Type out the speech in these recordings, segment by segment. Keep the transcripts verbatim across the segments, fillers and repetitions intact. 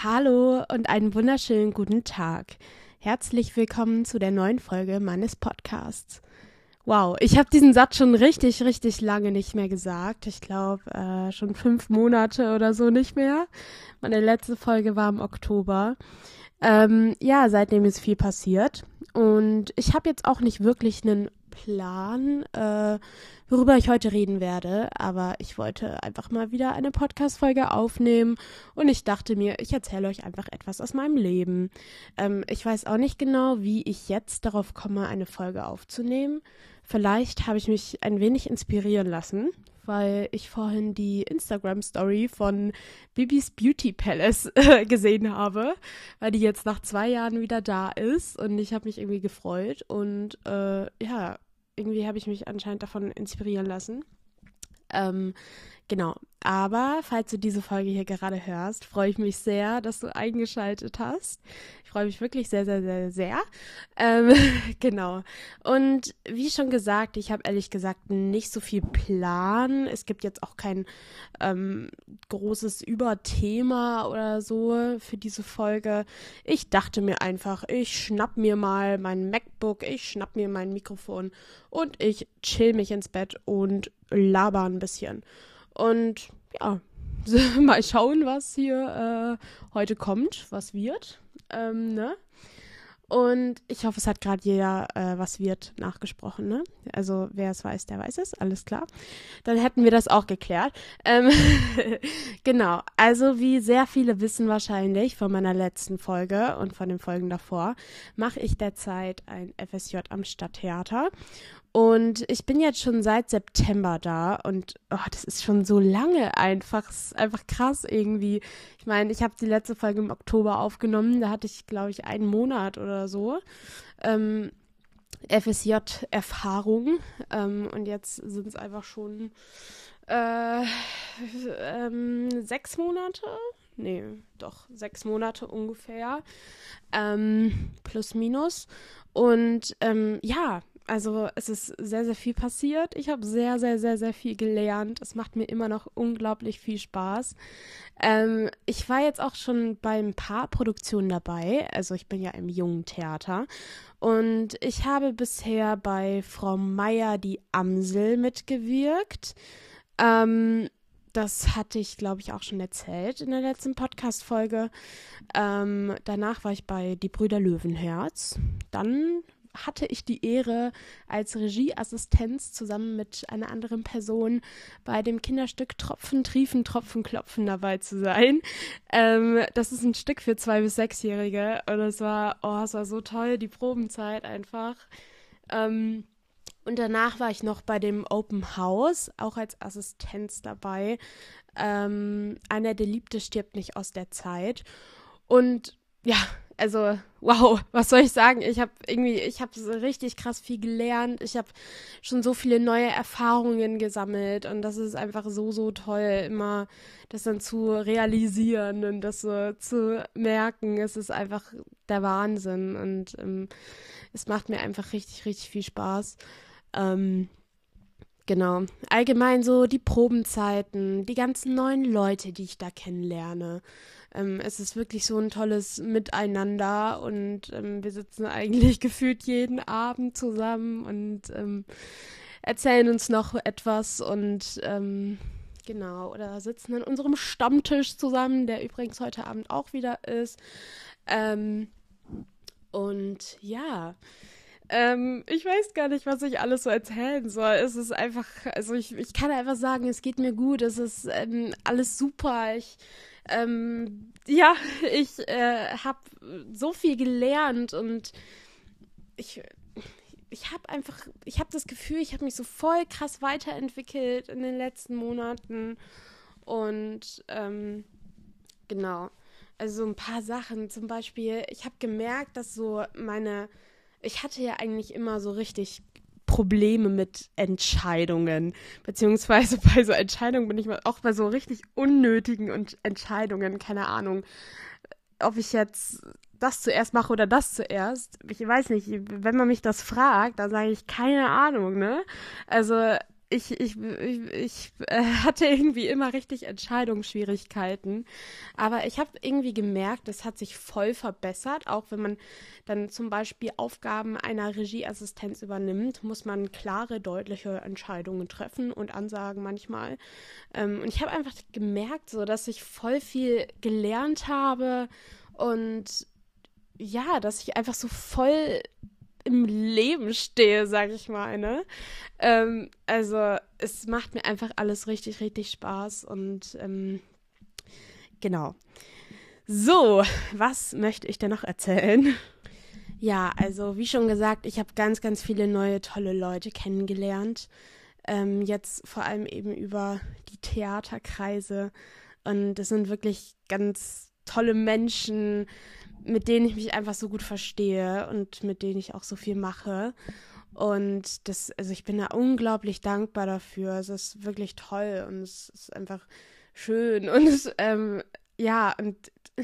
Hallo und einen wunderschönen guten Tag. Herzlich willkommen zu der neuen Folge meines Podcasts. Wow, ich habe diesen Satz schon richtig, richtig lange nicht mehr gesagt. Ich glaube, äh, schon fünf Monate oder so nicht mehr. Meine letzte Folge war im Oktober. Ähm, ja, seitdem ist viel passiert. Und ich habe jetzt auch nicht wirklich einen Plan, äh, worüber ich heute reden werde, aber ich wollte einfach mal wieder eine Podcast-Folge aufnehmen und ich dachte mir, ich erzähle euch einfach etwas aus meinem Leben. Ähm, ich weiß auch nicht genau, wie ich jetzt darauf komme, eine Folge aufzunehmen. Vielleicht habe ich mich ein wenig inspirieren lassen, weil ich vorhin die Instagram-Story von Bibis Beauty Palace äh, gesehen habe, weil die jetzt nach zwei Jahren wieder da ist und ich habe mich irgendwie gefreut und äh, ja, irgendwie habe ich mich anscheinend davon inspirieren lassen. Ähm, genau, aber falls du diese Folge hier gerade hörst, freue ich mich sehr, dass du eingeschaltet hast. Ich freue mich wirklich sehr, sehr, sehr, sehr. Ähm, genau. Und wie schon gesagt, ich habe ehrlich gesagt nicht so viel Plan. Es gibt jetzt auch kein ähm, großes Überthema oder so für diese Folge. Ich dachte mir einfach, ich schnapp mir mal mein MacBook, ich schnapp mir mein Mikrofon und ich chill mich ins Bett und laber ein bisschen. Und ja, mal schauen, was hier äh, heute kommt, was wird. Ähm, ne? Und ich hoffe, es hat gerade jeder, äh, was wird, nachgesprochen, ne? Also, wer es weiß, der weiß es, alles klar. Dann hätten wir das auch geklärt. Ähm, genau, also wie sehr viele wissen wahrscheinlich von meiner letzten Folge und von den Folgen davor, mache ich derzeit ein F S J am Stadttheater. Und ich bin jetzt schon seit September da und oh, das ist schon so lange einfach. Es ist einfach krass irgendwie. Ich meine, ich habe die letzte Folge im Oktober aufgenommen. Da hatte ich, glaube ich, einen Monat oder so ähm, F S J-Erfahrung. Ähm, und jetzt sind es einfach schon äh, ähm, sechs Monate. Nee, doch, sechs Monate ungefähr. Ähm, plus, minus. Und ähm, ja, also es ist sehr, sehr viel passiert. Ich habe sehr, sehr, sehr, sehr viel gelernt. Es macht mir immer noch unglaublich viel Spaß. Ähm, ich war jetzt auch schon bei ein paar Produktionen dabei. Also ich bin ja im Jungen Theater. Und ich habe bisher bei Frau Meier die Amsel mitgewirkt. Ähm, das hatte ich, glaube ich, auch schon erzählt in der letzten Podcast-Folge. Ähm, danach war ich bei Die Brüder Löwenherz. Dann hatte ich die Ehre, als Regieassistenz zusammen mit einer anderen Person bei dem Kinderstück Tropfen, Triefen, Tropfen, Klopfen dabei zu sein. Ähm, das ist ein Stück für Zwei- bis Sechsjährige und es war, oh, es war so toll, die Probenzeit einfach. Ähm, und danach war ich noch bei dem Open House, auch als Assistenz dabei. Ähm, einer der Liebte stirbt nicht aus der Zeit. Und ja, also wow, was soll ich sagen? Ich habe irgendwie, ich habe so richtig krass viel gelernt. Ich habe schon so viele neue Erfahrungen gesammelt und das ist einfach so, so toll, immer das dann zu realisieren und das so zu merken. Es ist einfach der Wahnsinn und ähm, es macht mir einfach richtig, richtig viel Spaß. Ähm, Genau. Allgemein so die Probenzeiten, die ganzen neuen Leute, die ich da kennenlerne. Ähm, es ist wirklich so ein tolles Miteinander und ähm, wir sitzen eigentlich gefühlt jeden Abend zusammen und ähm, erzählen uns noch etwas und ähm, genau, oder sitzen an unserem Stammtisch zusammen, der übrigens heute Abend auch wieder ist. Ähm, und ja. Ähm, ich weiß gar nicht, was ich alles so erzählen soll. Es ist einfach, also ich, ich kann einfach sagen, es geht mir gut, es ist ähm, alles super. Ich, ähm, ja, ich äh, habe so viel gelernt und ich, ich habe einfach, ich habe das Gefühl, ich habe mich so voll krass weiterentwickelt in den letzten Monaten und ähm, genau. Also so ein paar Sachen, zum Beispiel, ich habe gemerkt, dass so meine ich hatte ja eigentlich immer so richtig Probleme mit Entscheidungen. Beziehungsweise bei so Entscheidungen bin ich mal auch bei so richtig unnötigen und Entscheidungen, keine Ahnung, ob ich jetzt das zuerst mache oder das zuerst. Ich weiß nicht, wenn man mich das fragt, dann sage ich keine Ahnung, ne? Also ich, ich, ich, ich äh, hatte irgendwie immer richtig Entscheidungsschwierigkeiten. Aber ich habe irgendwie gemerkt, das hat sich voll verbessert. Auch wenn man dann zum Beispiel Aufgaben einer Regieassistenz übernimmt, muss man klare, deutliche Entscheidungen treffen und Ansagen manchmal. Ähm, und ich habe einfach gemerkt, so, dass ich voll viel gelernt habe und ja, dass ich einfach so voll im Leben stehe, sag ich mal, ne? Ähm, also es macht mir einfach alles richtig, richtig Spaß und ähm, genau. So, was möchte ich denn noch erzählen? Ja, also wie schon gesagt, ich habe ganz, ganz viele neue, tolle Leute kennengelernt. Ähm, jetzt vor allem eben über die Theaterkreise. Und das sind wirklich ganz tolle Menschen, mit denen ich mich einfach so gut verstehe und mit denen ich auch so viel mache. Und das, also ich bin da unglaublich dankbar dafür. Es ist wirklich toll und es ist einfach schön. Und es, ähm, ja, und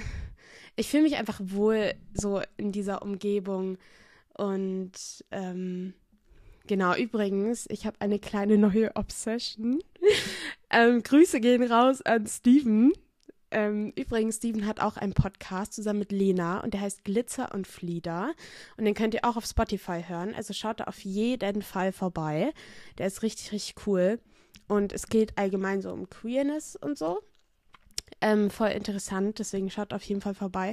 ich fühle mich einfach wohl so in dieser Umgebung. Und ähm, genau, übrigens, ich habe eine kleine neue Obsession. ähm, Grüße gehen raus an Steven. Ähm, übrigens, Steven hat auch einen Podcast zusammen mit Lena und der heißt Glitzer und Flieder und den könnt ihr auch auf Spotify hören, also schaut da auf jeden Fall vorbei, der ist richtig, richtig cool und es geht allgemein so um Queerness und so, ähm, voll interessant, deswegen schaut auf jeden Fall vorbei.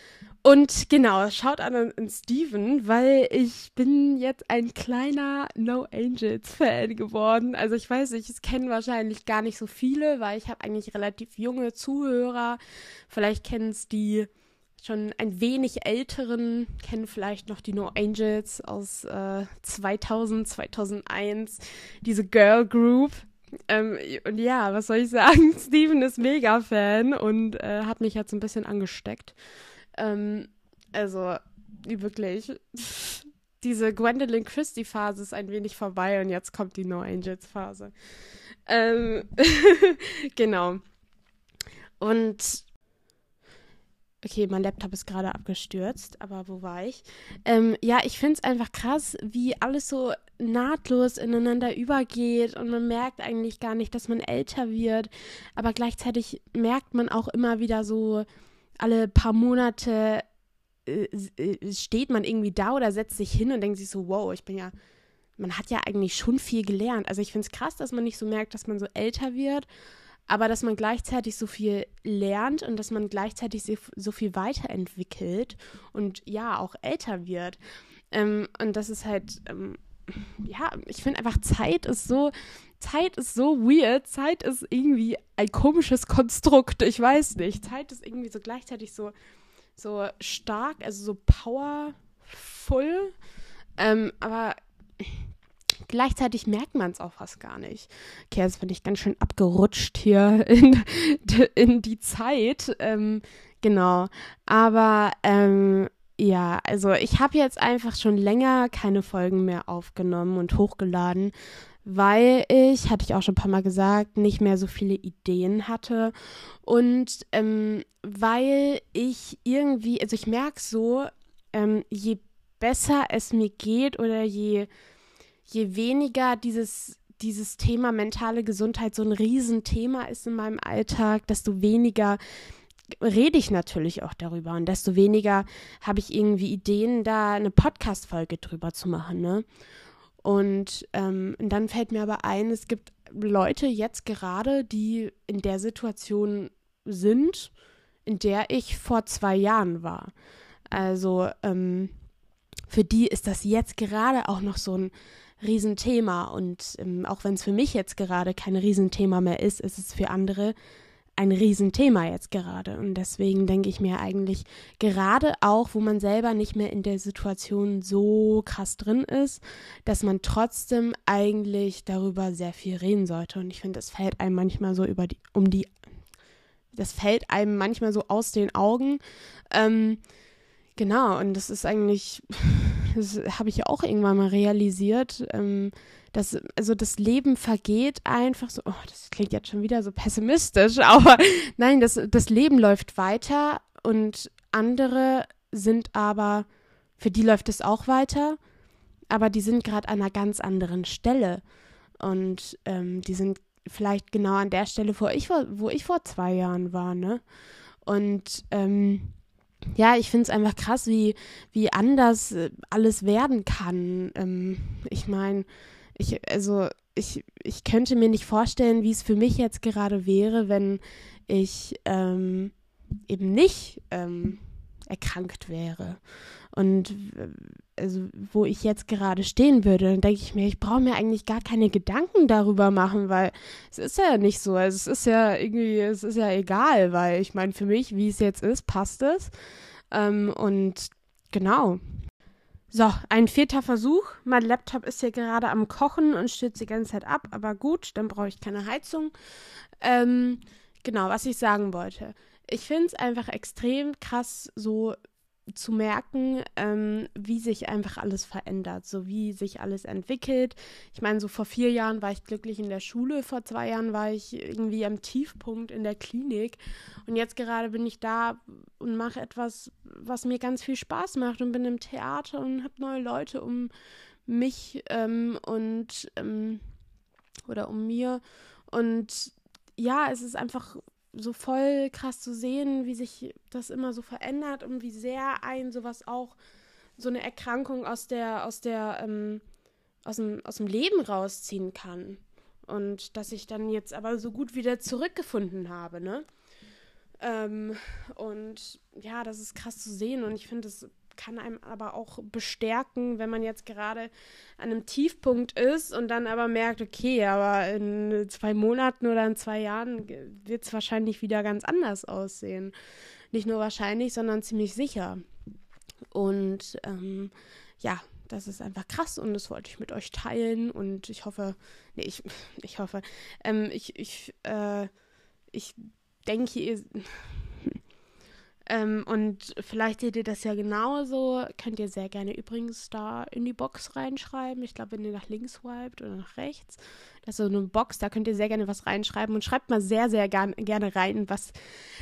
Und genau, schaut an, an Steven, weil ich bin jetzt ein kleiner No Angels-Fan geworden. Also ich weiß nicht, es kennen wahrscheinlich gar nicht so viele, weil ich habe eigentlich relativ junge Zuhörer. Vielleicht kennen es die schon ein wenig älteren, kennen vielleicht noch die No Angels aus äh, zweitausend, zweitausendeins, diese Girl Group. Ähm, und ja, was soll ich sagen? Steven ist mega Fan und äh, hat mich jetzt ein bisschen angesteckt. Ähm, also, wirklich, diese Gwendolyn Christie-Phase ist ein wenig vorbei und jetzt kommt die No Angels-Phase. Ähm, genau. Und, okay, mein Laptop ist gerade abgestürzt, aber wo war ich? Ähm, ja, ich finde es einfach krass, wie alles so nahtlos ineinander übergeht und man merkt eigentlich gar nicht, dass man älter wird, aber gleichzeitig merkt man auch immer wieder so, alle paar Monate äh, steht man irgendwie da oder setzt sich hin und denkt sich so, wow, ich bin ja, man hat ja eigentlich schon viel gelernt. Also ich finde es krass, dass man nicht so merkt, dass man so älter wird, aber dass man gleichzeitig so viel lernt und dass man gleichzeitig so, so viel weiterentwickelt und ja, auch älter wird. Ähm, und das ist halt, ähm, ja, ich finde einfach, Zeit ist so, Zeit ist so weird, Zeit ist irgendwie ein komisches Konstrukt, ich weiß nicht. Zeit ist irgendwie so gleichzeitig so, so stark, also so powerful, ähm, aber gleichzeitig merkt man es auch fast gar nicht. Okay, jetzt bin ich ganz schön abgerutscht hier in, in die Zeit, ähm, genau, aber, ähm, ja, also ich habe jetzt einfach schon länger keine Folgen mehr aufgenommen und hochgeladen, weil ich, hatte ich auch schon ein paar Mal gesagt, nicht mehr so viele Ideen hatte und ähm, weil ich irgendwie, also ich merke so, ähm, je besser es mir geht oder je, je weniger dieses, dieses Thema mentale Gesundheit so ein Riesenthema ist in meinem Alltag, desto weniger rede ich natürlich auch darüber und desto weniger habe ich irgendwie Ideen, da eine Podcast-Folge drüber zu machen, ne? Und ähm, dann fällt mir aber ein, es gibt Leute jetzt gerade, die in der Situation sind, in der ich vor zwei Jahren war. Also ähm, für die ist das jetzt gerade auch noch so ein Riesenthema und ähm, auch wenn es für mich jetzt gerade kein Riesenthema mehr ist, ist es für andere ein Riesenthema jetzt gerade und deswegen denke ich mir eigentlich, gerade auch, wo man selber nicht mehr in der Situation so krass drin ist, dass man trotzdem eigentlich darüber sehr viel reden sollte und ich finde, das fällt einem manchmal so über die, um die, das fällt einem manchmal so aus den Augen, ähm, genau und das ist eigentlich, das habe ich ja auch irgendwann mal realisiert, ähm, Das, also das Leben vergeht einfach so, oh, das klingt jetzt schon wieder so pessimistisch, aber nein, das, das Leben läuft weiter und andere sind aber, für die läuft es auch weiter, aber die sind gerade an einer ganz anderen Stelle Und ähm, die sind vielleicht genau an der Stelle, wo ich, wo ich vor zwei Jahren war, ne? Und ähm, ja, ich finde es einfach krass, wie, wie anders alles werden kann. Ähm, ich meine, ich, also ich, ich könnte mir nicht vorstellen, wie es für mich jetzt gerade wäre, wenn ich ähm, eben nicht ähm, erkrankt wäre. Und also, wo ich jetzt gerade stehen würde, dann denke ich mir, ich brauche mir eigentlich gar keine Gedanken darüber machen, weil es ist ja nicht so. Also es ist ja irgendwie, es ist ja egal, weil ich meine, für mich, wie es jetzt ist, passt es. Ähm, und genau. So, ein vierter Versuch. Mein Laptop ist hier gerade am Kochen und stürzt die ganze Zeit ab, aber gut, dann brauche ich keine Heizung. Ähm, genau, was ich sagen wollte. Ich finde es einfach extrem krass, so zu merken, ähm, wie sich einfach alles verändert, so wie sich alles entwickelt. Ich meine, so vor vier Jahren war ich glücklich in der Schule, vor zwei Jahren war ich irgendwie am Tiefpunkt in der Klinik und jetzt gerade bin ich da und mache etwas, was mir ganz viel Spaß macht und bin im Theater und habe neue Leute um mich ähm, und ähm, oder um mir und ja, es ist einfach so voll krass zu sehen, wie sich das immer so verändert und wie sehr ein sowas auch, so eine Erkrankung aus der, aus der, ähm, aus dem, aus dem Leben rausziehen kann. Und dass ich dann jetzt aber so gut wieder zurückgefunden habe, ne? Ähm, und ja, das ist krass zu sehen und ich finde, das kann einem aber auch bestärken, wenn man jetzt gerade an einem Tiefpunkt ist und dann aber merkt, okay, aber in zwei Monaten oder in zwei Jahren wird es wahrscheinlich wieder ganz anders aussehen. Nicht nur wahrscheinlich, sondern ziemlich sicher. Und ähm, ja, das ist einfach krass und das wollte ich mit euch teilen und ich hoffe, nee, ich, ich hoffe, ähm, ich, ich, äh, ich denke, ihr Ähm, und vielleicht seht ihr das ja genauso. Könnt ihr sehr gerne übrigens da in die Box reinschreiben. Ich glaube, wenn ihr nach links swiped oder nach rechts, das ist so eine Box, da könnt ihr sehr gerne was reinschreiben. Und schreibt mal sehr, sehr gern, gerne rein, was,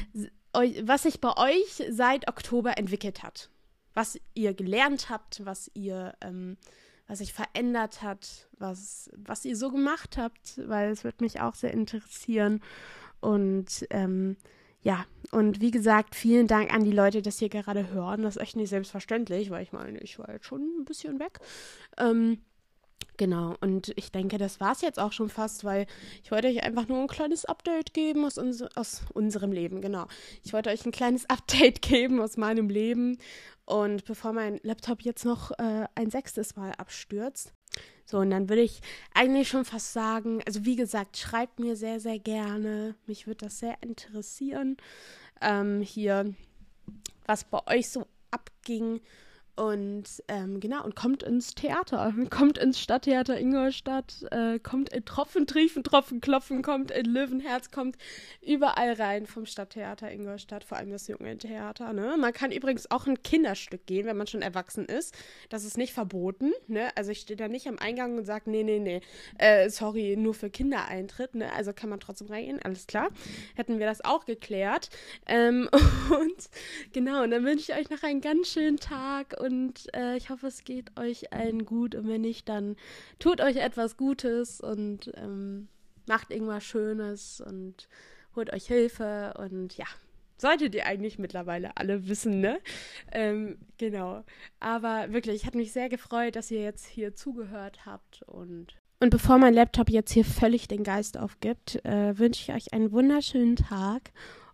was sich bei euch seit Oktober entwickelt hat. Was ihr gelernt habt, was ihr, ähm, was sich verändert hat, was, was ihr so gemacht habt, weil es wird mich auch sehr interessieren. Und ähm, ja, und wie gesagt, vielen Dank an die Leute, die das hier gerade hören. Das ist echt nicht selbstverständlich, weil ich meine, ich war jetzt schon ein bisschen weg. Ähm, genau, und ich denke, das war es jetzt auch schon fast, weil ich wollte euch einfach nur ein kleines Update geben aus, uns, aus unserem Leben, genau. Ich wollte euch ein kleines Update geben aus meinem Leben und bevor mein Laptop jetzt noch äh, ein sechstes Mal abstürzt. So, und dann würde ich eigentlich schon fast sagen, also wie gesagt, schreibt mir sehr, sehr gerne. Mich würde das sehr interessieren, ähm, hier, was bei euch so abging. Und ähm, genau, und kommt ins Theater, kommt ins Stadttheater Ingolstadt, äh, kommt in Tropfen, Triefen, Tropfen, Klopfen, kommt in Löwenherz, kommt überall rein vom Stadttheater Ingolstadt, vor allem das junge Theater, ne? Man kann übrigens auch ein Kinderstück gehen, wenn man schon erwachsen ist. Das ist nicht verboten, ne? Also ich stehe da nicht am Eingang und sage, nee, nee, nee, äh, sorry, nur für Kindereintritt, ne? Also kann man trotzdem reingehen, alles klar. Hätten wir das auch geklärt. Ähm, und genau, und dann wünsche ich euch noch einen ganz schönen Tag und Und äh, ich hoffe, es geht euch allen gut. Und wenn nicht, dann tut euch etwas Gutes und ähm, macht irgendwas Schönes und holt euch Hilfe. Und ja, solltet ihr eigentlich mittlerweile alle wissen, ne? Ähm, genau. Aber wirklich, hat mich sehr gefreut, dass ihr jetzt hier zugehört habt. Und, und bevor mein Laptop jetzt hier völlig den Geist aufgibt, äh, wünsche ich euch einen wunderschönen Tag.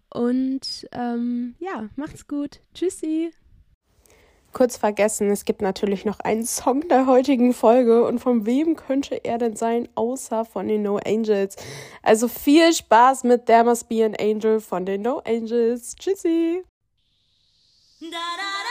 Und ähm, ja, macht's gut. Tschüssi. Kurz vergessen, es gibt natürlich noch einen Song der heutigen Folge und von wem könnte er denn sein, außer von den No Angels. Also viel Spaß mit There Must Be an Angel von den No Angels. Tschüssi! Da, da, da.